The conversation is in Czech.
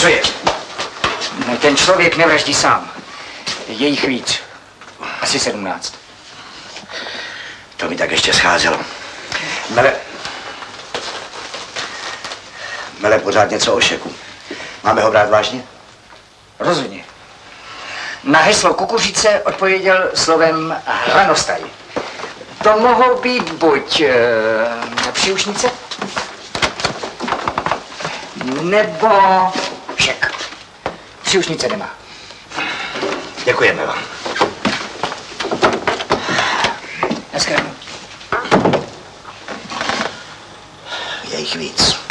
Co je? No, ten člověk nevraždí sám. Je jich víc. Asi 17. To mi tak ještě scházelo. Mele, pořád něco o šeku. Máme ho brát vážně? Rozhodně. Na heslo kukuřice odpověděl slovem hlanostaj. To mohou být buď příušnice, nebo šek. Příušnice nemá. Děkujeme vám. Naschledanou. Je jich víc.